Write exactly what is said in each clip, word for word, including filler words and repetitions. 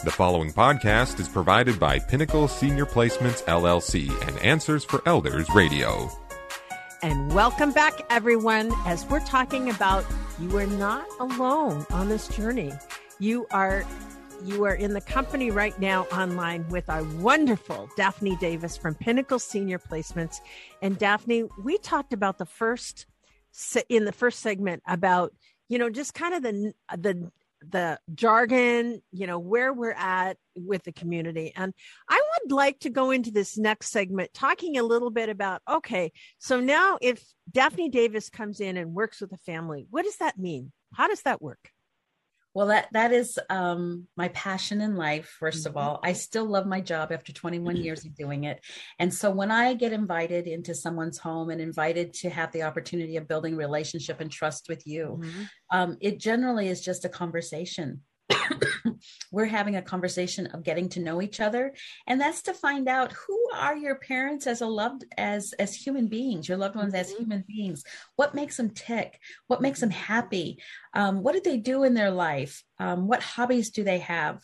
The following podcast is provided by Pinnacle Senior Placements, L L C and Answers for Elders Radio. And welcome back, everyone, as we're talking about you are not alone on this journey. You are you are in the company right now online with our wonderful Daphne Davis from Pinnacle Senior Placements. And Daphne, we talked about the first in the first segment about, you know, just kind of the the the jargon, you know, where we're at with the community. And I would like to go into this next segment talking a little bit about, okay, so now if Daphne Davis comes in and works with a family, what does that mean? How does that work? Well, that that is um, my passion in life, first Mm-hmm. of all. I still love my job after twenty-one years of doing it. And so when I get invited into someone's home and invited to have the opportunity of building relationship and trust with you, Mm-hmm. um, it generally is just a conversation. We're having a conversation of getting to know each other. And that's to find out, who are your parents as a loved as as human beings, your loved ones as Mhm. human beings? What makes them tick? What makes them happy? Um, what did they do in their life? Um, what hobbies do they have?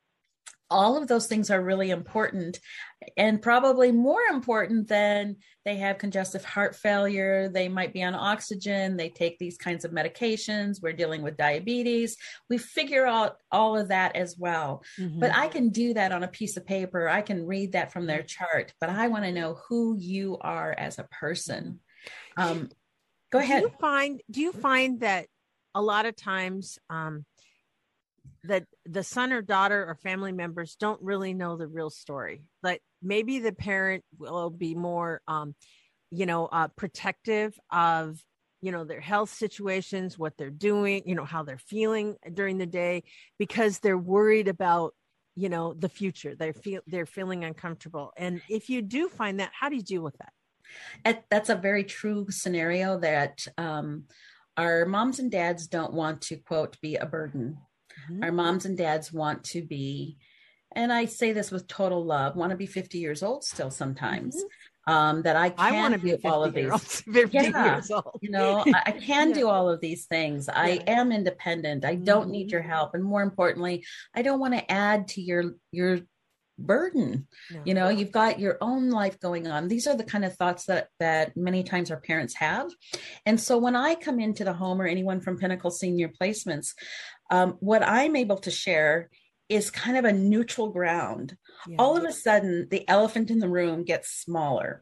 All of those things are really important, and probably more important than they have congestive heart failure. They might be on oxygen. They take these kinds of medications. We're dealing with diabetes. We figure out all of that as well. Mm-hmm. But I can do that on a piece of paper. I can read that from their chart, but I want to know who you are as a person. Um, go ahead. Do you find, do you find that a lot of times um, that the son or daughter or family members don't really know the real story? Like maybe the parent will be more, um, you know, uh, protective of, you know, their health situations, what they're doing, you know, how they're feeling during the day, because they're worried about, you know, the future. They feel they're feeling uncomfortable. And if you do find that, how do you deal with that? That- That's a very true scenario that um, our moms and dads don't want to, quote, be a burden. Mm-hmm. Our moms and dads want to be, and I say this with total love, want to be fifty years old still sometimes. Mm-hmm. Um, that I can I want to be do all of these. fifty Yeah. years old. You know, I, I can Yeah. do all of these things. I Yeah. am independent. I don't Mhm. need your help. And more importantly, I don't want to add to your, your burden. No. You know, you've got your own life going on. These are the kind of thoughts that, that many times our parents have. And so when I come into the home, or anyone from Pinnacle Senior Placements, um, what I'm able to share is kind of a neutral ground. Yeah. All of a sudden, the elephant in the room gets smaller.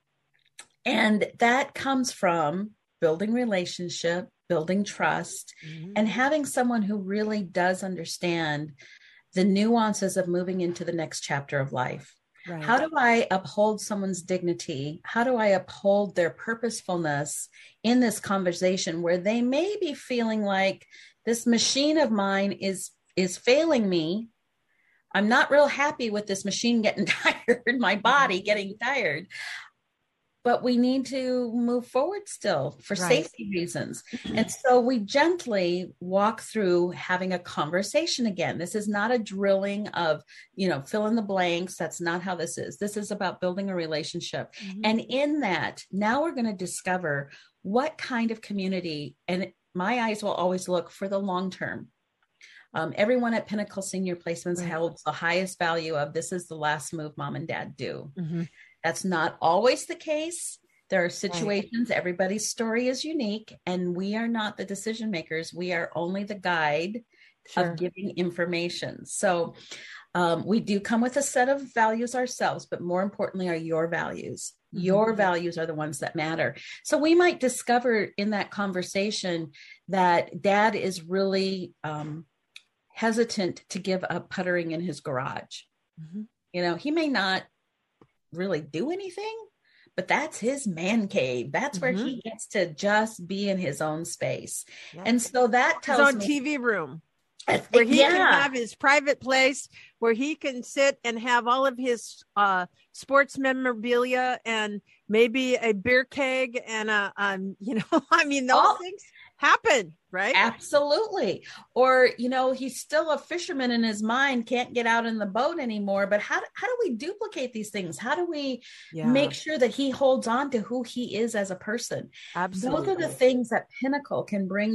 And that comes from building relationship, building trust, Mhm. and having someone who really does understand the nuances of moving into the next chapter of life. Right. How do I uphold someone's dignity? How do I uphold their purposefulness in this conversation where they may be feeling like this machine of mine is, is failing me? I'm not real happy with this machine getting tired, my body getting tired. But we need to move forward still for Right. safety reasons. And so we gently walk through having a conversation again. This is not a drilling of, you know, fill in the blanks. That's not how this is. This is about building a relationship. Mhm. And in that, now we're going to discover what kind of community, and my eyes will always look for the long term. Um, everyone at Pinnacle Senior Placements Right. holds the highest value of, this is the last move mom and dad do. Mhm. That's not always the case. There are situations, right. Everybody's story is unique, and we are not the decision makers. We are only the guide Sure. of giving information. So um, we do come with a set of values ourselves, but more importantly are your values. Mm-hmm. Your values are the ones that matter. So we might discover in that conversation that dad is really um, hesitant to give up puttering in his garage. Mm-hmm. You know, he may not really do anything, but that's his man cave. That's where Mm-hmm. he gets to just be in his own space. Yeah. And so that His tells own me T V room where he yeah. can have his private place where he can sit and have all of his uh, sports memorabilia and maybe a beer keg and a, um, you know, I mean, those Oh. things happen, right? Absolutely. Or, you know, he's still a fisherman in his mind, can't get out in the boat anymore. But how, how do we duplicate these things? How do we Yeah. make sure that he holds on to who he is as a person? Absolutely. Those are the things that Pinnacle can bring to,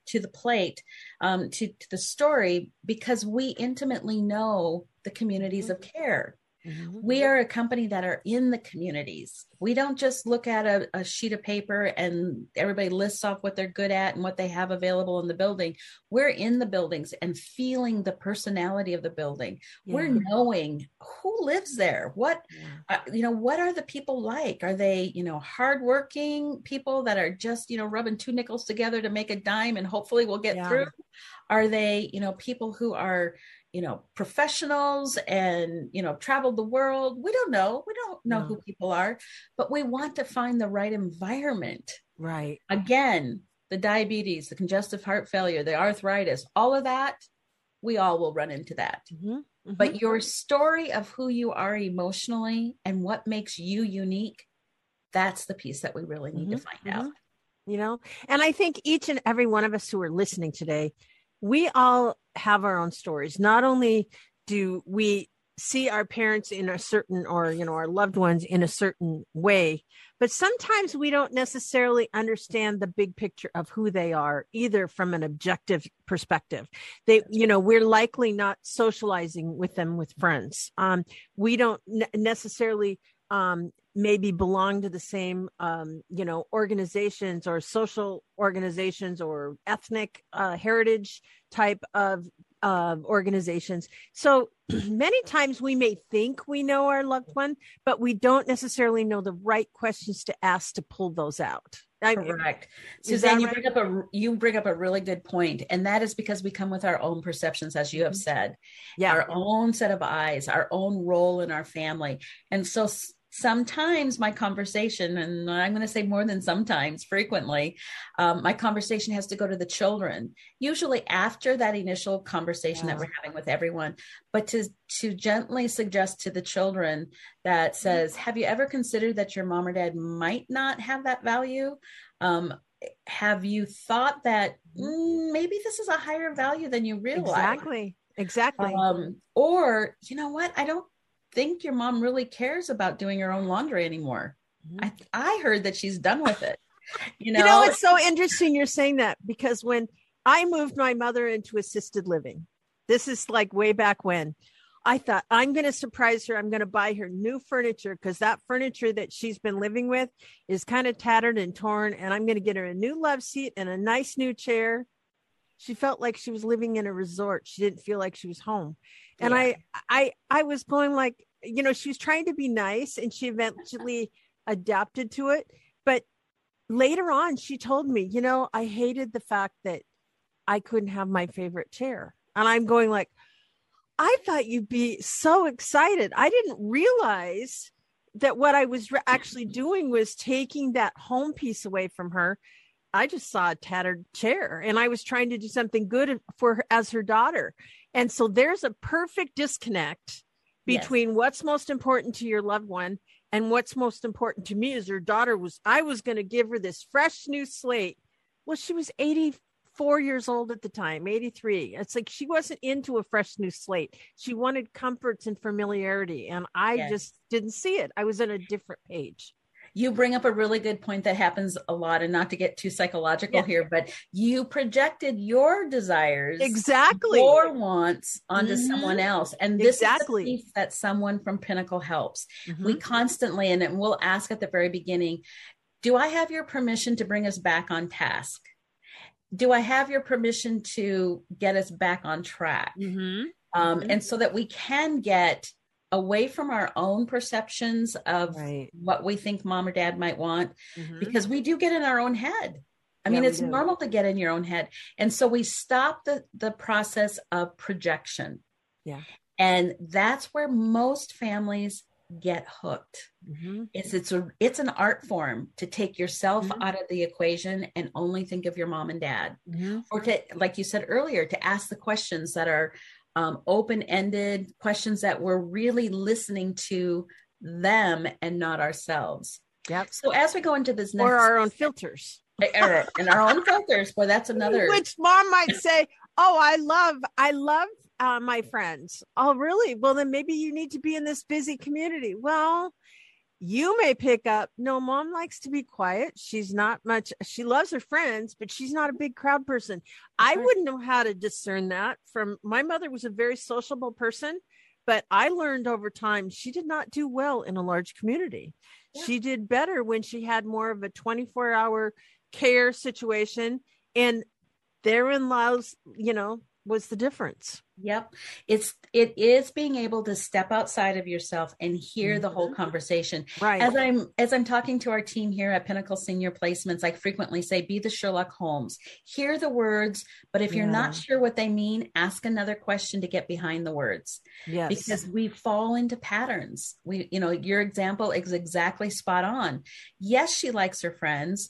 to the plate, um, to, to the story, because we intimately know the communities mm-hmm. of care. Mm-hmm. We are a company that are in the communities. We don't just look at a, a sheet of paper and everybody lists off what they're good at and what they have available in the building. We're in the buildings and feeling the personality of the building. Yeah. We're knowing who lives there. What, yeah. uh, you know, what are the people like? Are they, you know, hardworking people that are just, you know, rubbing two nickels together to make a dime and hopefully we'll get yeah. through? Are they, you know, people who are, you know, professionals and, you know, traveled the world? We don't know. We don't know no. who people are, but we want to find the right environment. Right. Again, the diabetes, the congestive heart failure, the arthritis, all of that, we all will run into that. Mm-hmm. Mm-hmm. But your story of who you are emotionally and what makes you unique, that's the piece that we really need mm-hmm. to find mm-hmm. out. You know, and I think each and every one of us who are listening today, we all have our own stories. Not only do we see our parents in a certain, or, you know, our loved ones in a certain way, but sometimes we don't necessarily understand the big picture of who they are, either from an objective perspective. They, you know, we're likely not socializing with them with friends. Um, we don't ne- necessarily um, maybe belong to the same, um, you know, organizations or social organizations or ethnic uh, heritage type of uh, organizations. So many times we may think we know our loved one, but we don't necessarily know the right questions to ask to pull those out. I, Correct. Suzanne, you right? bring up a, you bring up a really good point. And that is because we come with our own perceptions, as you have said, yeah. our own set of eyes, our own role in our family. And so sometimes my conversation, and I'm going to say more than sometimes, frequently, um, my conversation has to go to the children, usually after that initial conversation yeah. that we're having with everyone, but to, to gently suggest to the children that says, mm-hmm. have you ever considered that your mom or dad might not have that value? Um, have you thought that mm, maybe this is a higher value than you realize? Exactly. Exactly. Um, or, you know what? I don't think your mom really cares about doing her own laundry anymore. Mm-hmm. I I heard that she's done with it. You know? You know, it's so interesting you're saying that, because when I moved my mother into assisted living, this is like way back when, I thought, I'm going to surprise her. I'm going to buy her new furniture, because that furniture that she's been living with is kind of tattered and torn. And I'm going to get her a new love seat and a nice new chair. She felt like she was living in a resort. She didn't feel like she was home. And yeah. I, I, I was going like, you know, she was trying to be nice, and she eventually adapted to it. But later on, she told me, you know, I hated the fact that I couldn't have my favorite chair. And I'm going like, I thought you'd be so excited. I didn't realize that what I was re- actually doing was taking that home piece away from her. I just saw a tattered chair, and I was trying to do something good for her as her daughter. And so there's a perfect disconnect between yes. what's most important to your loved one and what's most important to me as her daughter was. I was going to give her this fresh new slate. Well, she was eighty-four years old at the time, eighty-three. It's like she wasn't into a fresh new slate. She wanted comforts and familiarity. And I yes. just didn't see it. I was on a different page. You bring up a really good point that happens a lot, and not to get too psychological yeah. here, but you projected your desires, exactly, your wants onto mm-hmm. someone else. And this exactly. is the piece that someone from Pinnacle helps. Mm-hmm. We constantly, and we'll ask at the very beginning, do I have your permission to bring us back on task? Do I have your permission to get us back on track? Mm-hmm. Um, mm-hmm. And so that we can get away from our own perceptions of right. what we think mom or dad might want, mm-hmm. because we do get in our own head. I yeah, mean, it's normal to get in your own head. And so we stop the, the process of projection. Yeah. And that's where most families get hooked. Mm-hmm. It's, it's, a, it's an art form to take yourself mm-hmm. out of the equation and only think of your mom and dad, mm-hmm. or to, like you said earlier, to ask the questions that are Um, open-ended questions that we're really listening to them and not ourselves. Yep. So as we go into this next, or our own filters, and our own filters, boy, that's another. Which mom might say, "Oh, I love, I love uh, my friends." Oh, really? Well, then maybe you need to be in this busy community. Well, you may pick up, no, mom likes to be quiet. She's not much. She loves her friends, but she's not a big crowd person. I right. wouldn't know how to discern that from my mother was a very sociable person, but I learned over time, she did not do well in a large community. Yeah. She did better when she had more of a twenty-four hour care situation, and therein lies, you know, was the difference. Yep. It's, it is being able to step outside of yourself and hear Mm-hmm. the whole conversation. Right. As I'm, as I'm talking to our team here at Pinnacle Senior Placements, I frequently say, be the Sherlock Holmes, hear the words, but if you're Yeah. not sure what they mean, ask another question to get behind the words. Yes. Because we fall into patterns. We, you know, your example is exactly spot on. Yes, she likes her friends,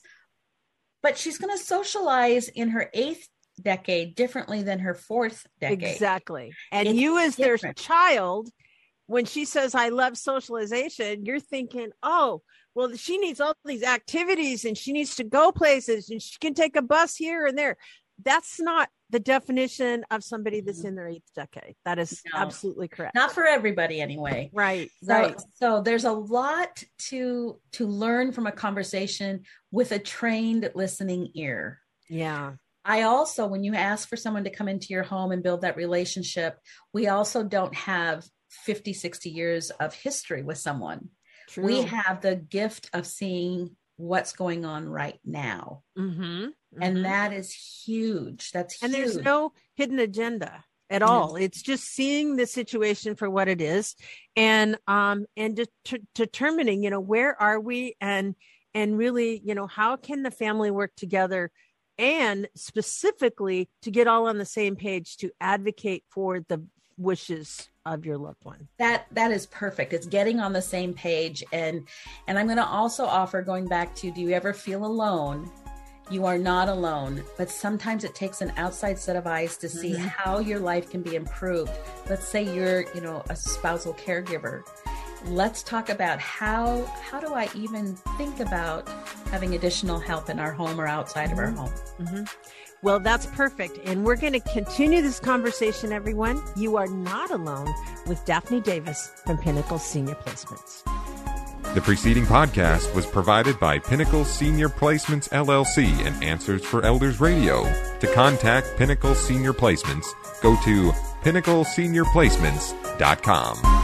but she's going to socialize in her eighth decade differently than her fourth decade. Exactly. And It's you as different. their child, when she says, I love socialization, you're thinking, oh, well, she needs all these activities and she needs to go places and she can take a bus here and there. That's not the definition of somebody that's in their eighth decade. That is No. absolutely correct. Not for everybody anyway. Right. So, Right. so there's a lot to to learn from a conversation with a trained listening ear. Yeah. I also, when you ask for someone to come into your home and build that relationship, we also don't have fifty, sixty years of history with someone. True. We have the gift of seeing what's going on right now. Mm-hmm. Mm-hmm. And that is huge. That's and huge. there's no hidden agenda at all. It's just seeing the situation for what it is, and um and de- determining, you know, where are we, and and really, you know, how can the family work together, and specifically to get all on the same page to advocate for the wishes of your loved one. That that is perfect. It's getting on the same page. And and I'm going to also offer, going back to, do you ever feel alone? You are not alone, but sometimes it takes an outside set of eyes to see Mm-hmm. how your life can be improved. Let's say you're, you know, a spousal caregiver. Let's talk about how how do I even think about having additional help in our home or outside of our home? Mm-hmm. Well, that's perfect. And we're going to continue this conversation, everyone. You are not alone with Daphne Davis from Pinnacle Senior Placements. The preceding podcast was provided by Pinnacle Senior Placements, L L C and Answers for Elders Radio. To contact Pinnacle Senior Placements, go to pinnacle senior placements dot com.